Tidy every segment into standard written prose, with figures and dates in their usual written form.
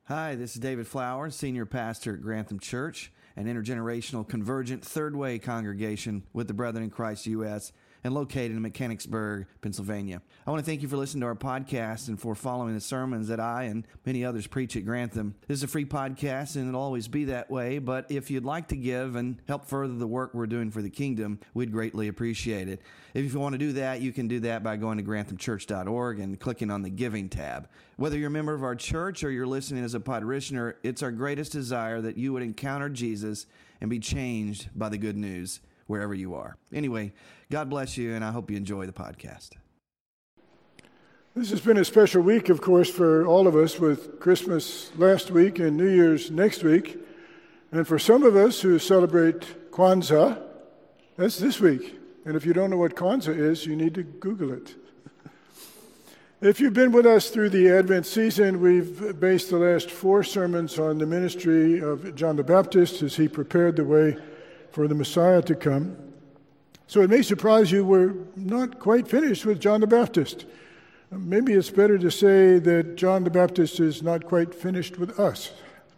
Hi, this is David Flowers, Senior Pastor at Grantham Church, an intergenerational convergent third way congregation with the Brethren in Christ U.S. and located in Mechanicsburg, Pennsylvania. I want to thank you for listening to our podcast and for following the sermons that I and many others preach at Grantham. This is a free podcast, and it'll always be that way, but if you'd like to give and help further the work we're doing for the kingdom, we'd greatly appreciate it. If you want to do that, you can do that by going to granthamchurch.org and clicking on the Giving tab. Whether you're a member of our church or you're listening as a parishioner, it's our greatest desire that you would encounter Jesus and be changed by the good news wherever you are. Anyway, God bless you, and I hope you enjoy the podcast. This has been a special week, of course, for all of us, with Christmas last week and New Year's next week. And for some of us who celebrate Kwanzaa, that's this week. And if you don't know what Kwanzaa is, you need to Google it. If you've been with us through the Advent season, we've based the last 4 sermons on the ministry of John the Baptist as he prepared the way for the Messiah to come. So it may surprise you we're not quite finished with John the Baptist. Maybe it's better to say that John the Baptist is not quite finished with us.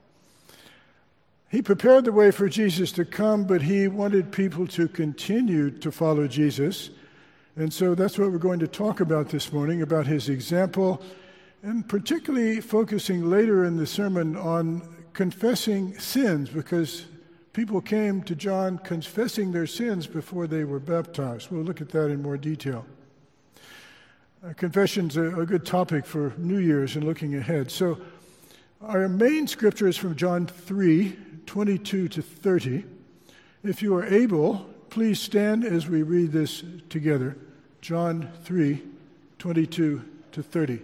He prepared the way for Jesus to come, but he wanted people to continue to follow Jesus. And so that's what we're going to talk about this morning, about his example, and particularly focusing later in the sermon on confessing sins, because people came to John confessing their sins before they were baptized. We'll look at that in more detail. Confession's a good topic for New Year's and looking ahead. So our main scripture is from John 3:22 to 30. If you are able, please stand as we read this together. John 3:22 to 30.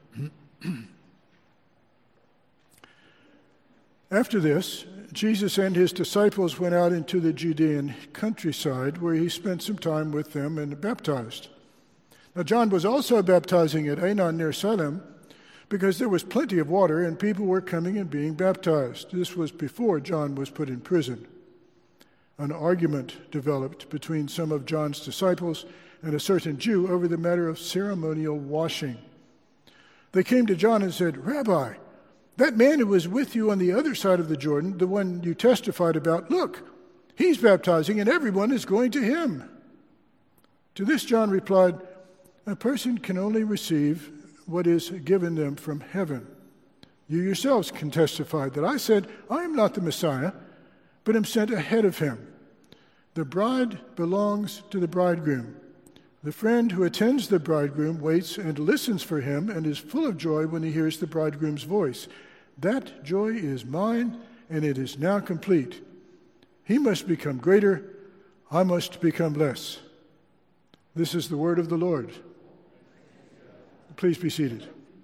After this, Jesus and his disciples went out into the Judean countryside, where he spent some time with them and baptized. Now John was also baptizing at Aenon near Salem, because there was plenty of water and people were coming and being baptized. This was before John was put in prison. An argument developed between some of John's disciples and a certain Jew over the matter of ceremonial washing. They came to John and said, "Rabbi, that man who was with you on the other side of the Jordan, the one you testified about, look, he's baptizing and everyone is going to him." To this John replied, "A person can only receive what is given them from heaven. You yourselves can testify that I said, I am not the Messiah, but am sent ahead of him. The bride belongs to the bridegroom. The friend who attends the bridegroom waits and listens for him and is full of joy when he hears the bridegroom's voice. That joy is mine, and it is now complete. He must become greater, I must become less." This is the word of the Lord. Please be seated.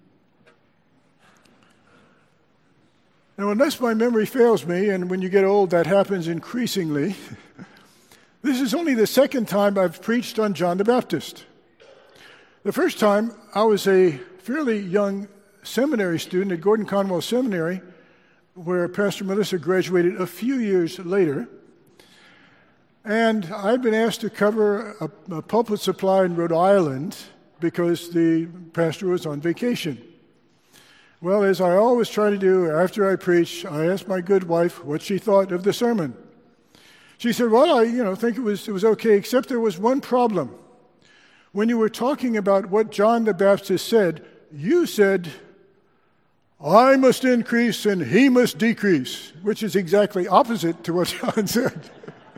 Now, unless my memory fails me, and when you get old that happens increasingly, this is only the second time I've preached on John the Baptist. The first time, I was a fairly young seminary student at Gordon Conwell Seminary, where Pastor Melissa graduated a few years later. And I'd been asked to cover a pulpit supply in Rhode Island because the pastor was on vacation. Well, as I always try to do after I preach, I asked my good wife what she thought of the sermon. She said, "Well, I think it was okay, except there was one problem. When you were talking about what John the Baptist said, you said, 'I must increase and he must decrease,' which is exactly opposite to what John said."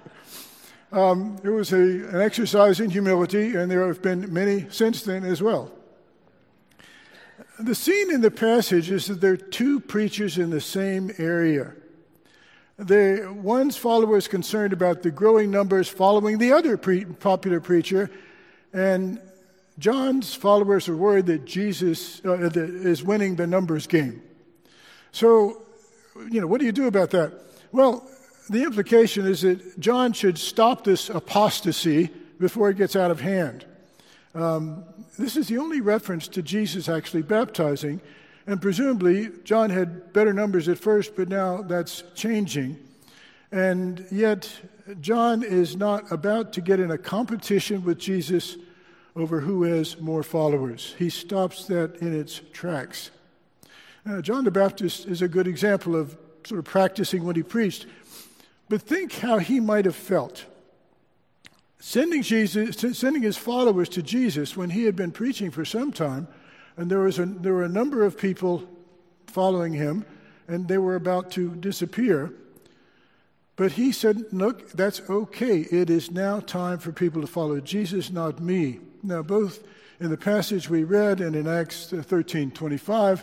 It was an exercise in humility, and there have been many since then as well. The scene in the passage is that there are 2 preachers in the same area. One's follower is concerned about the growing numbers following the other popular preacher, and John's followers are worried that Jesus is winning the numbers game. So, what do you do about that? Well, the implication is that John should stop this apostasy before it gets out of hand. This is the only reference to Jesus actually baptizing, and presumably John had better numbers at first, but now that's changing. And yet John is not about to get in a competition with Jesus over who has more followers. He stops that in its tracks. John the Baptist is a good example of sort of practicing what he preached. But think how he might have felt. Sending his followers to Jesus when he had been preaching for some time, and there were a number of people following him, and they were about to disappear. But he said, look, that's okay. It is now time for people to follow Jesus, not me. Now, both in the passage we read and in Acts 13:25,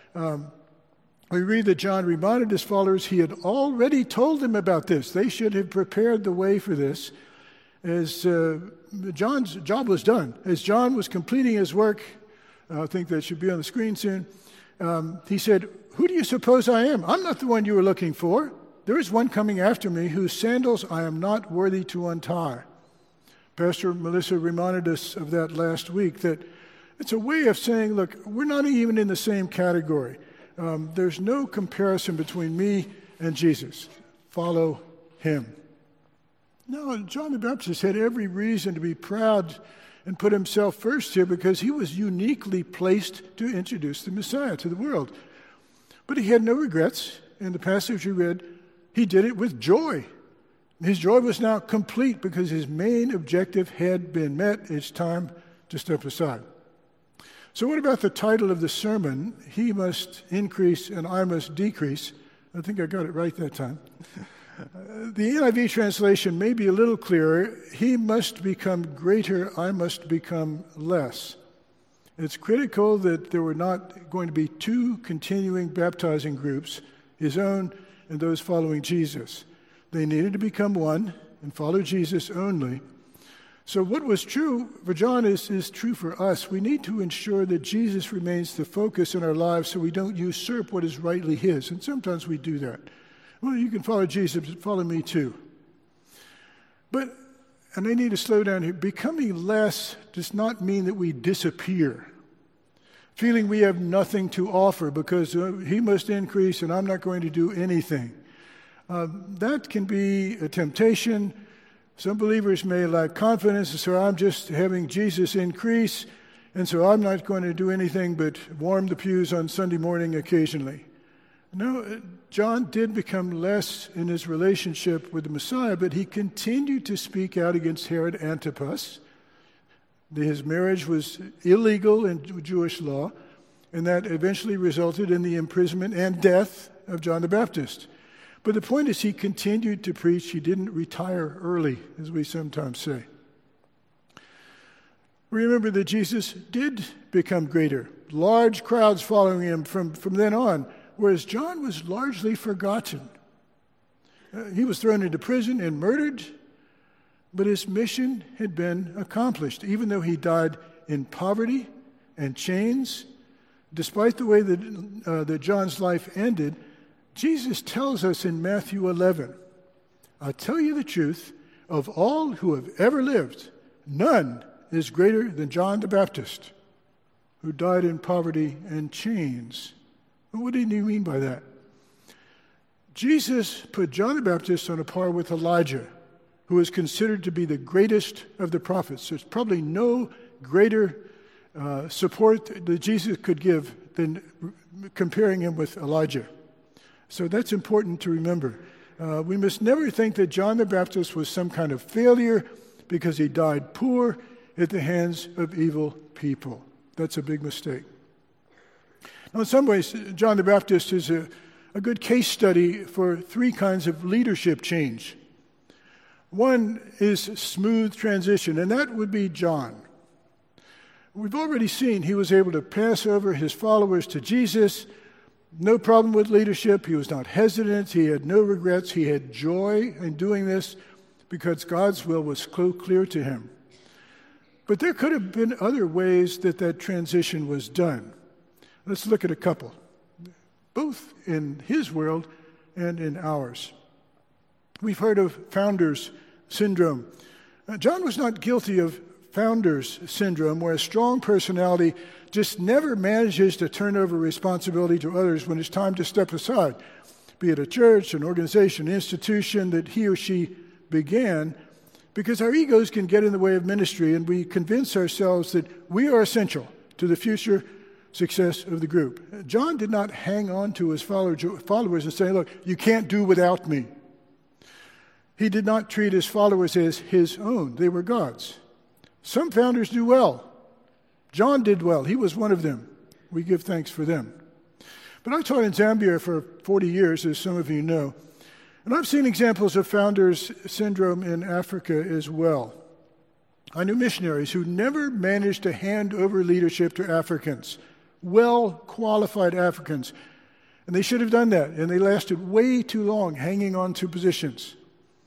we read that John reminded his followers he had already told them about this. They should have prepared the way for this. As John's job was done, as John was completing his work, I think that should be on the screen soon, he said, "Who do you suppose I am? I'm not the one you were looking for. There is one coming after me whose sandals I am not worthy to untie." Pastor Melissa reminded us of that last week, that it's a way of saying, look, we're not even in the same category. There's no comparison between me and Jesus. Follow him. No, John the Baptist had every reason to be proud and put himself first here because he was uniquely placed to introduce the Messiah to the world. But he had no regrets. In the passage we read, he did it with joy. His joy was now complete because his main objective had been met. It's time to step aside. So what about the title of the sermon, He Must Increase and I Must Decrease? I think I got it right that time. The NIV translation may be a little clearer. He must become greater, I must become less. It's critical that there were not going to be two continuing baptizing groups, his own and those following Jesus. They needed to become one and follow Jesus only. So what was true for John is true for us. We need to ensure that Jesus remains the focus in our lives so we don't usurp what is rightly his. And sometimes we do that. Well, you can follow Jesus, but follow me too. But, and I need to slow down here, becoming less does not mean that we disappear. Feeling we have nothing to offer because he must increase and I'm not going to do anything. That can be a temptation. Some believers may lack confidence, and so I'm just having Jesus increase, and so I'm not going to do anything but warm the pews on Sunday morning occasionally. No, John did become less in his relationship with the Messiah, but he continued to speak out against Herod Antipas. His marriage was illegal in Jewish law, and that eventually resulted in the imprisonment and death of John the Baptist. But the point is he continued to preach. He didn't retire early, as we sometimes say. Remember that Jesus did become greater. Large crowds following him from then on, whereas John was largely forgotten. He was thrown into prison and murdered, but his mission had been accomplished, even though he died in poverty and chains. Despite the way that John's life ended, Jesus tells us in Matthew 11, "I'll tell you the truth, of all who have ever lived, none is greater than John the Baptist, who died in poverty and chains." What did he mean by that? Jesus put John the Baptist on a par with Elijah, who is considered to be the greatest of the prophets. There's probably no greater support that Jesus could give than comparing him with Elijah. So that's important to remember. We must never think that John the Baptist was some kind of failure because he died poor at the hands of evil people. That's a big mistake. Now, in some ways, John the Baptist is a good case study for three kinds of leadership change. One is smooth transition, and that would be John. We've already seen he was able to pass over his followers to Jesus. No problem with leadership. He was not hesitant. He had no regrets. He had joy in doing this because God's will was so clear to him. But there could have been other ways that transition was done. Let's look at a couple, both in his world and in ours. We've heard of founder's syndrome. John was not guilty of founder's syndrome, where a strong personality just never manages to turn over responsibility to others when it's time to step aside, be it a church, an organization, an institution that he or she began, because our egos can get in the way of ministry and we convince ourselves that we are essential to the future success of the group. John did not hang on to his followers and say, look, you can't do without me. He did not treat his followers as his own. They were God's. Some founders do well. John did well. He was one of them. We give thanks for them. But I taught in Zambia for 40 years, as some of you know. And I've seen examples of founders' syndrome in Africa as well. I knew missionaries who never managed to hand over leadership to Africans, well-qualified Africans. And they should have done that, and they lasted way too long hanging on to positions.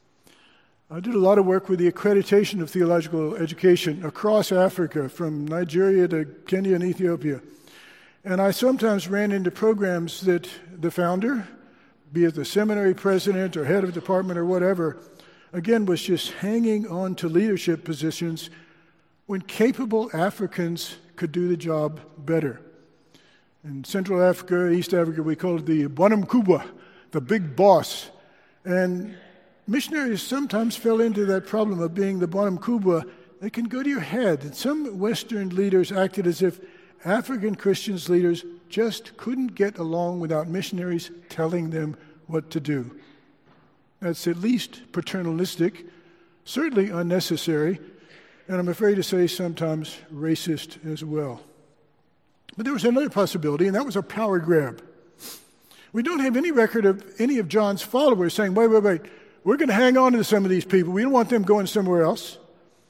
I did a lot of work with the accreditation of theological education across Africa, from Nigeria to Kenya and Ethiopia. And I sometimes ran into programs that the founder, be it the seminary president or head of department or whatever, again, was just hanging on to leadership positions when capable Africans could do the job better. In Central Africa, East Africa, we call it the Bwana Mkubwa, the big boss. And missionaries sometimes fell into that problem of being the Bwana Mkubwa. They can go to your head. And some Western leaders acted as if African Christians leaders just couldn't get along without missionaries telling them what to do. That's at least paternalistic, certainly unnecessary, and I'm afraid to say sometimes racist as well. But there was another possibility, and that was a power grab. We don't have any record of any of John's followers saying, wait, we're going to hang on to some of these people. We don't want them going somewhere else.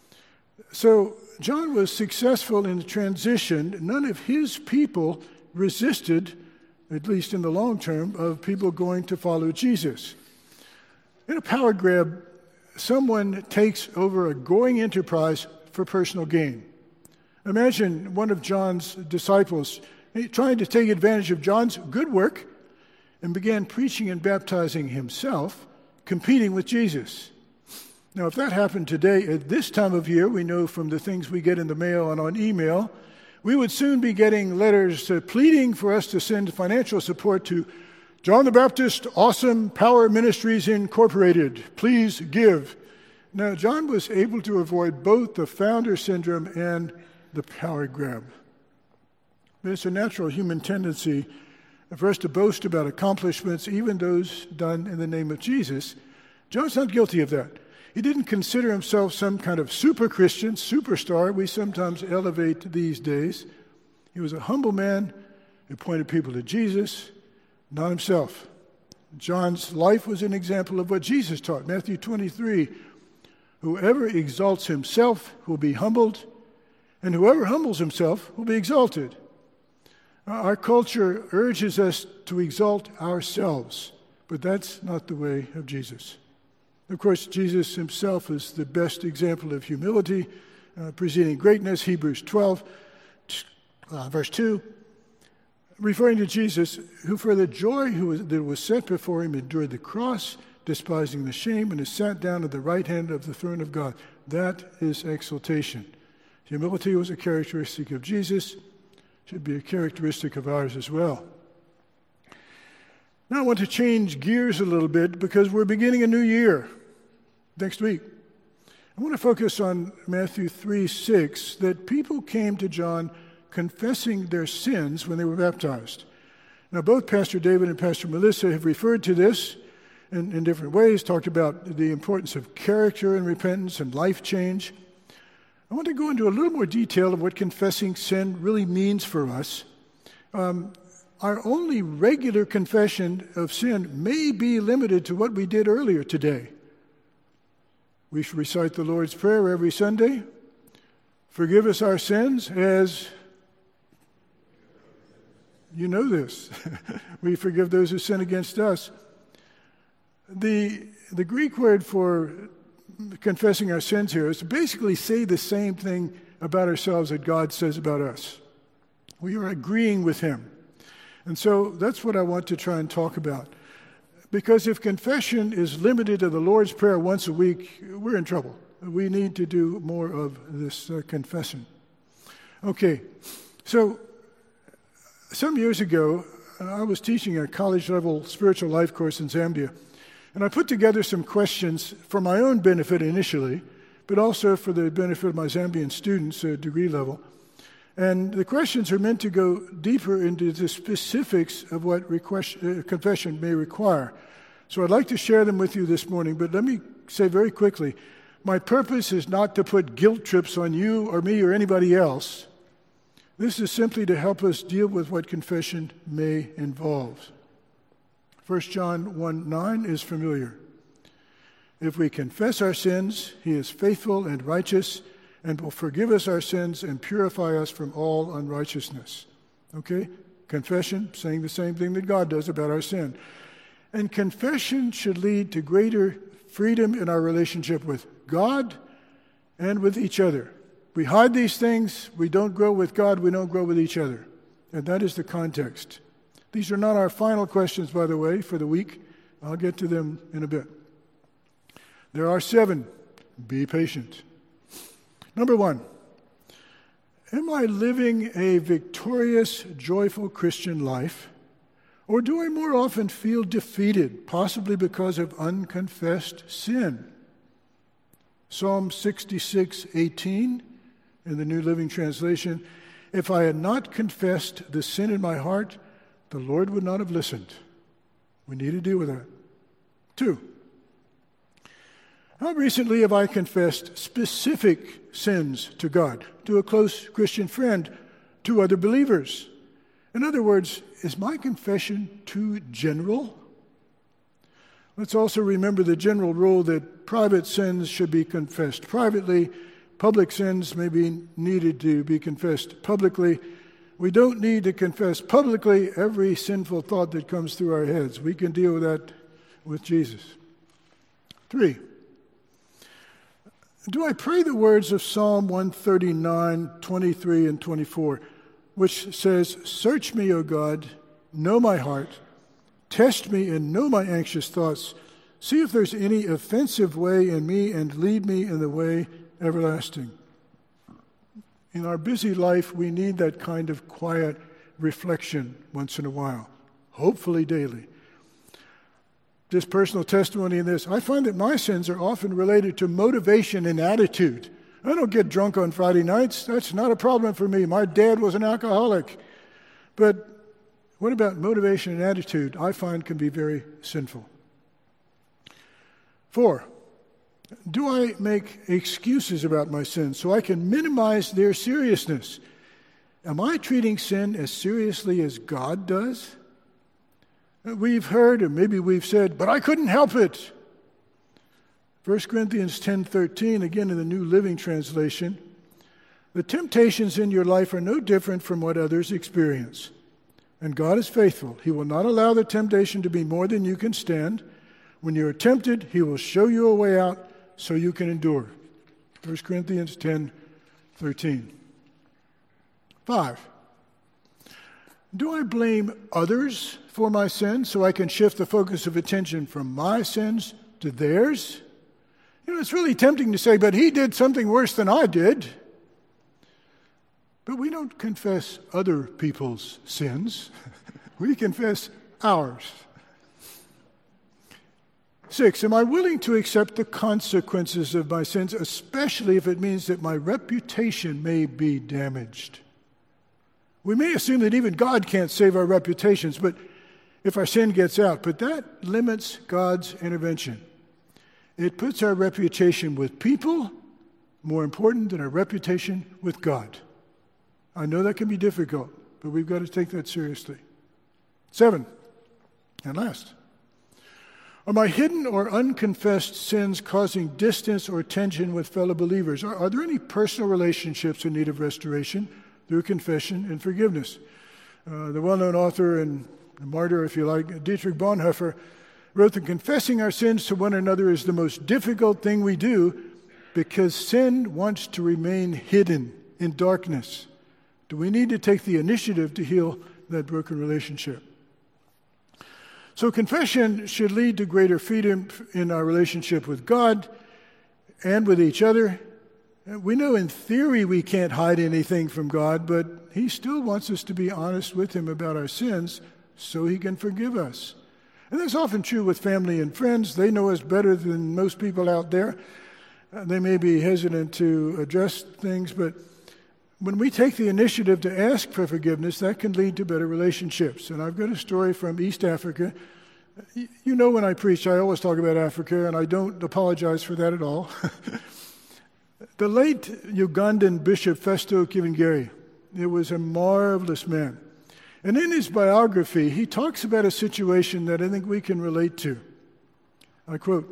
So John was successful in the transition. None of his people resisted, at least in the long term, of people going to follow Jesus. In a power grab, someone takes over a growing enterprise for personal gain. Imagine one of John's disciples trying to take advantage of John's good work and began preaching and baptizing himself, competing with Jesus. Now, if that happened today at this time of year, we know from the things we get in the mail and on email, we would soon be getting letters pleading for us to send financial support to John the Baptist Awesome Power Ministries Incorporated. Please give. Now, John was able to avoid both the founder syndrome and the power grab. But it's a natural human tendency for us to boast about accomplishments, even those done in the name of Jesus. John's not guilty of that. He didn't consider himself some kind of super Christian, superstar we sometimes elevate these days. He was a humble man who pointed people to Jesus, not himself. John's life was an example of what Jesus taught. Matthew 23, whoever exalts himself will be humbled, and whoever humbles himself will be exalted. Our culture urges us to exalt ourselves, but that's not the way of Jesus. Of course, Jesus himself is the best example of humility, preceding greatness. Hebrews 12, verse 2, referring to Jesus, who for the joy that was set before him endured the cross, despising the shame, and is sat down at the right hand of the throne of God. That is exaltation. Humility was a characteristic of Jesus, should be a characteristic of ours as well. Now I want to change gears a little bit because we're beginning a new year next week. I want to focus on Matthew 3:6, that people came to John confessing their sins when they were baptized. Now both Pastor David and Pastor Melissa have referred to this in different ways, talked about the importance of character and repentance and life change. I want to go into a little more detail of what confessing sin really means for us. Our only regular confession of sin may be limited to what we did earlier today. We should recite the Lord's Prayer every Sunday. Forgive us our sins as, you know this, we forgive those who sin against us. The Greek word for confessing our sins here is to basically say the same thing about ourselves that God says about us. We are agreeing with him. And so that's what I want to try and talk about. Because if confession is limited to the Lord's Prayer once a week, we're in trouble. We need to do more of this confession. Okay, so some years ago, I was teaching a college-level spiritual life course in Zambia, and I put together some questions for my own benefit initially, but also for the benefit of my Zambian students at degree level. And the questions are meant to go deeper into the specifics of what confession may require. So I'd like to share them with you this morning, but let me say very quickly, my purpose is not to put guilt trips on you or me or anybody else. This is simply to help us deal with what confession may involve. 1 John 1:9 is familiar. If we confess our sins, he is faithful and righteous and will forgive us our sins and purify us from all unrighteousness. Okay? Confession, saying the same thing that God does about our sin. And confession should lead to greater freedom in our relationship with God and with each other. We hide these things, we don't grow with God, we don't grow with each other. And that is the context. These are not our final questions, by the way, for the week. I'll get to them in a bit. There are 7. Be patient. Number 1, am I living a victorious, joyful Christian life? Or do I more often feel defeated, possibly because of unconfessed sin? Psalm 66:18 in the New Living Translation, if I had not confessed the sin in my heart, the Lord would not have listened. We need to deal with that. 2, how recently have I confessed specific sins to God, to a close Christian friend, to other believers? In other words, is my confession too general? Let's also remember the general rule that private sins should be confessed privately. Public sins may be needed to be confessed publicly. We don't need to confess publicly every sinful thought that comes through our heads. We can deal with that with Jesus. 3, do I pray the words of Psalm 139, 23, and 24, which says, search me, O God, know my heart, test me and know my anxious thoughts, see if there's any offensive way in me and lead me in the way everlasting. In our busy life, we need that kind of quiet reflection once in a while, hopefully daily. Just personal testimony in this, I find that my sins are often related to motivation and attitude. I don't get drunk on Friday nights. That's not a problem for me. My dad was an alcoholic. But what about motivation and attitude? I find can be very sinful. 4, do I make excuses about my sins so I can minimize their seriousness? Am I treating sin as seriously as God does? We've heard, or maybe we've said, but I couldn't help it. 1 Corinthians 10:13, again in the New Living Translation, the temptations in your life are no different from what others experience. And God is faithful. He will not allow the temptation to be more than you can stand. When you are tempted, he will show you a way out so you can endure. 1 Corinthians 10:13. 5, do I blame others for my sins so I can shift the focus of attention from my sins to theirs? You know, it's really tempting to say, but he did something worse than I did. But we don't confess other people's sins. We confess ours. 6, am I willing to accept the consequences of my sins, especially if it means that my reputation may be damaged? We may assume that even God can't save our reputations, but if our sin gets out, but that limits God's intervention. It puts our reputation with people more important than our reputation with God. I know that can be difficult, but we've got to take that seriously. 7, and last, are my hidden or unconfessed sins causing distance or tension with fellow believers? Are there any personal relationships in need of restoration through confession and forgiveness? The well-known author and martyr, if you like, Dietrich Bonhoeffer, wrote that confessing our sins to one another is the most difficult thing we do because sin wants to remain hidden in darkness. Do we need to take the initiative to heal that broken relationship? So confession should lead to greater freedom in our relationship with God and with each other. We know in theory we can't hide anything from God, but he still wants us to be honest with him about our sins so he can forgive us. And that's often true with family and friends. They know us better than most people out there. They may be hesitant to address things, but when we take the initiative to ask for forgiveness, that can lead to better relationships. And I've got a story from East Africa. You know, when I preach, I always talk about Africa, and I don't apologize for that at all. The late Ugandan Bishop Festo Kivingeri, it was a marvelous man. And in his biography, he talks about a situation that I think we can relate to. I quote,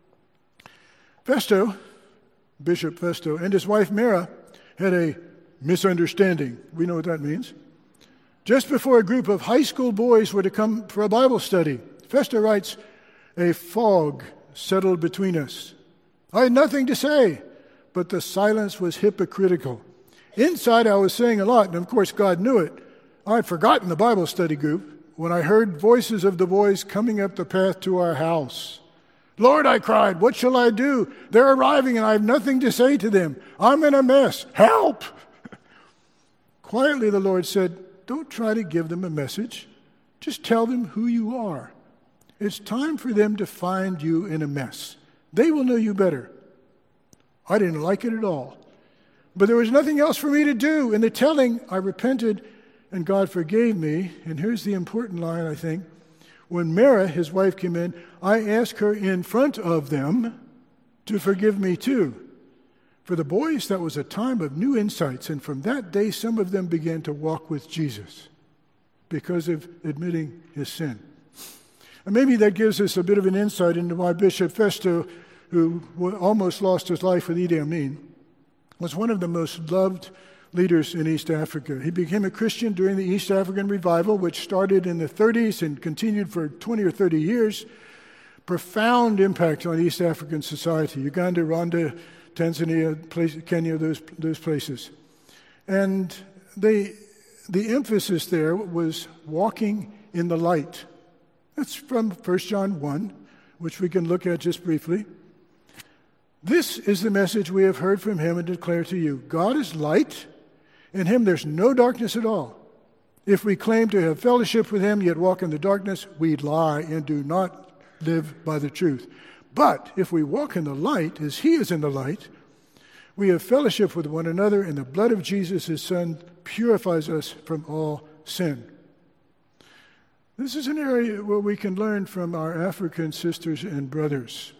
Festo, Bishop Festo, and his wife Mara had a misunderstanding. We know what that means. Just before a group of high school boys were to come for a Bible study, Festo writes, a fog settled between us. I had nothing to say, but the silence was hypocritical. Inside, I was saying a lot, and of course, God knew it. I'd forgotten the Bible study group when I heard voices of the boys coming up the path to our house. Lord, I cried, what shall I do? They're arriving, and I have nothing to say to them. I'm in a mess. Help! Quietly, the Lord said, don't try to give them a message. Just tell them who you are. It's time for them to find you in a mess. They will know you better. I didn't like it at all. But there was nothing else for me to do. In the telling, I repented, and God forgave me. And here's the important line, I think. When Mara, his wife, came in, I asked her in front of them to forgive me too. For the boys, that was a time of new insights, and from that day, some of them began to walk with Jesus because of admitting his sin. And maybe that gives us a bit of an insight into why Bishop Festo, who almost lost his life with Idi Amin, was one of the most loved leaders in East Africa. He became a Christian during the East African revival, which started in the 30s and continued for 20 or 30 years. Profound impact on East African society, Uganda, Rwanda, Tanzania, Kenya, those places. And the emphasis there was walking in the light. That's from 1 John 1, which we can look at just briefly. This is the message we have heard from him and declare to you. God is light. In him there's no darkness at all. If we claim to have fellowship with him, yet walk in the darkness, we lie and do not live by the truth. But if we walk in the light, as he is in the light, we have fellowship with one another, and the blood of Jesus, his Son, purifies us from all sin. This is an area where we can learn from our African sisters and brothers.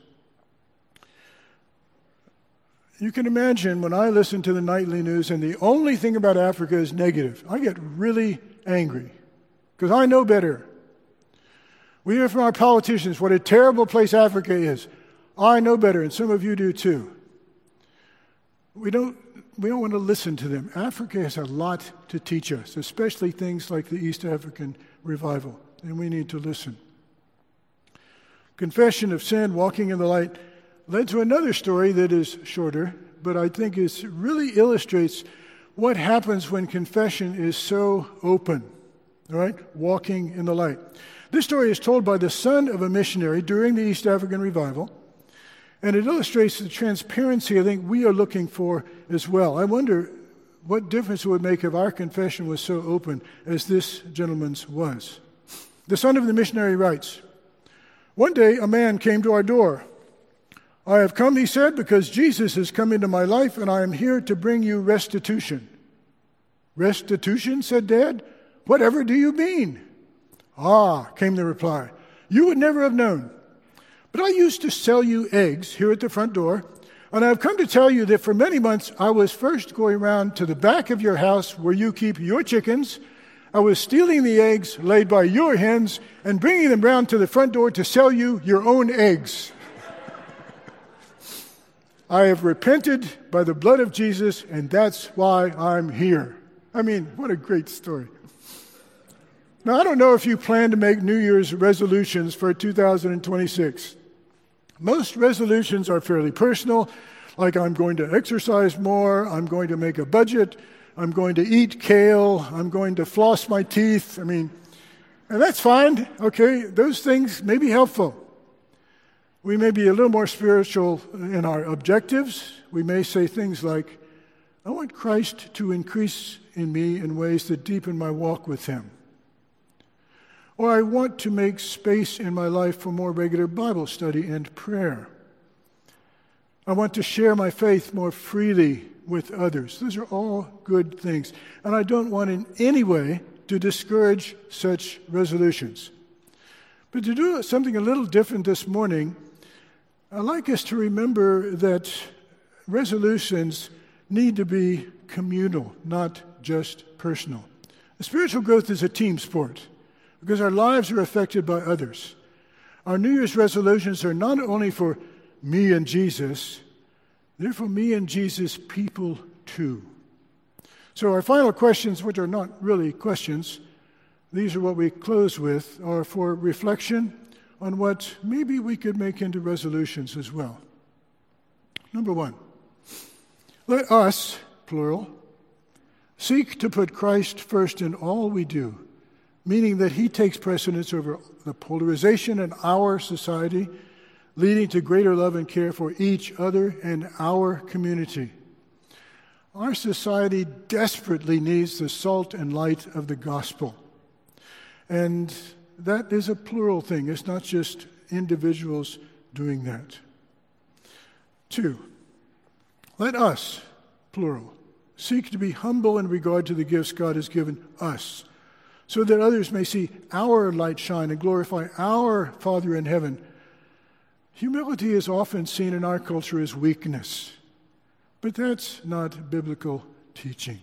You can imagine when I listen to the nightly news and the only thing about Africa is negative, I get really angry because I know better. We hear from our politicians what a terrible place Africa is. I know better, and some of you do too. We don't want to listen to them. Africa has a lot to teach us, especially things like the East African revival, and we need to listen. Confession of sin, walking in the light, led to another story that is shorter, but I think it really illustrates what happens when confession is so open, all right? Walking in the light. This story is told by the son of a missionary during the East African revival, and it illustrates the transparency I think we are looking for as well. I wonder what difference it would make if our confession was so open as this gentleman's was. The son of the missionary writes, one day a man came to our door. I have come, he said, because Jesus has come into my life, and I am here to bring you restitution. Restitution, said Dad? Whatever do you mean? Ah, came the reply, you would never have known. But I used to sell you eggs here at the front door, and I've come to tell you that for many months I was first going around to the back of your house where you keep your chickens. I was stealing the eggs laid by your hens and bringing them round to the front door to sell you your own eggs. I have repented by the blood of Jesus, and that's why I'm here. I mean, what a great story. Now, I don't know if you plan to make New Year's resolutions for 2026. Most resolutions are fairly personal, like I'm going to exercise more, I'm going to make a budget, I'm going to eat kale, I'm going to floss my teeth. And that's fine, okay? Those things may be helpful. We may be a little more spiritual in our objectives. We may say things like, I want Christ to increase in me in ways that deepen my walk with him. Or I want to make space in my life for more regular Bible study and prayer. I want to share my faith more freely with others. Those are all good things. And I don't want in any way to discourage such resolutions. But to do something a little different this morning, I'd like us to remember that resolutions need to be communal, not just personal. Spiritual growth is a team sport because our lives are affected by others. Our New Year's resolutions are not only for me and Jesus, they're for me and Jesus people too. So our final questions, which are not really questions, these are what we close with, are for reflection on what maybe we could make into resolutions as well. Number one, let us, plural, seek to put Christ first in all we do, meaning that he takes precedence over the polarization in our society, leading to greater love and care for each other and our community. Our society desperately needs the salt and light of the gospel. And that is a plural thing. It's not just individuals doing that. 2, let us, plural, seek to be humble in regard to the gifts God has given us, so that others may see our light shine and glorify our Father in heaven. Humility is often seen in our culture as weakness, but that's not biblical teaching.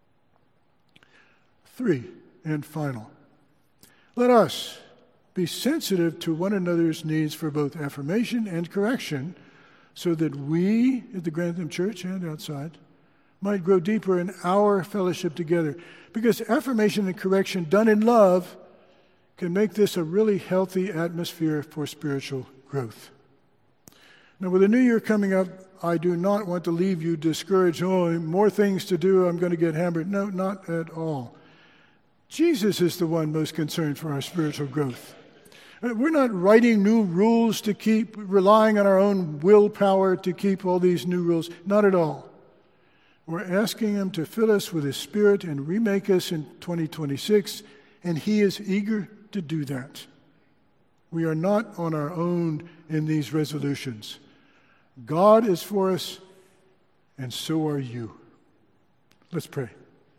3, and final, let us be sensitive to one another's needs for both affirmation and correction, so that we at the Grantham Church and outside might grow deeper in our fellowship together. Because affirmation and correction done in love can make this a really healthy atmosphere for spiritual growth. Now, with the new year coming up, I do not want to leave you discouraged. Oh, more things to do, I'm going to get hammered. No, not at all. Jesus is the one most concerned for our spiritual growth. We're not writing new rules to keep relying on our own willpower to keep all these new rules. Not at all. We're asking him to fill us with his Spirit and remake us in 2026, and he is eager to do that. We are not on our own in these resolutions. God is for us, and so are you. Let's pray.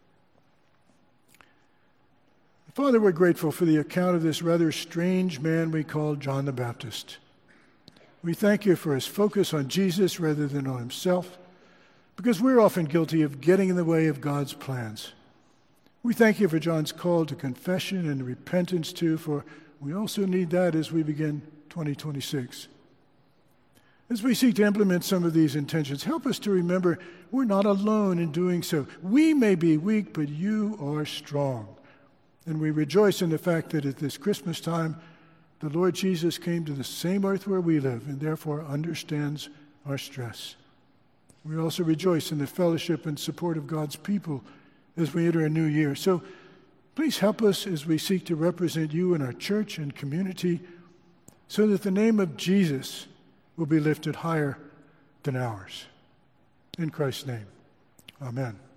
Father, we're grateful for the account of this rather strange man we call John the Baptist. We thank you for his focus on Jesus rather than on himself, because we're often guilty of getting in the way of God's plans. We thank you for John's call to confession and repentance too, for we also need that as we begin 2026. As we seek to implement some of these intentions, help us to remember we're not alone in doing so. We may be weak, but you are strong. And we rejoice in the fact that at this Christmas time, the Lord Jesus came to the same earth where we live and therefore understands our stress. We also rejoice in the fellowship and support of God's people as we enter a new year. So please help us as we seek to represent you in our church and community so that the name of Jesus will be lifted higher than ours. In Christ's name, amen.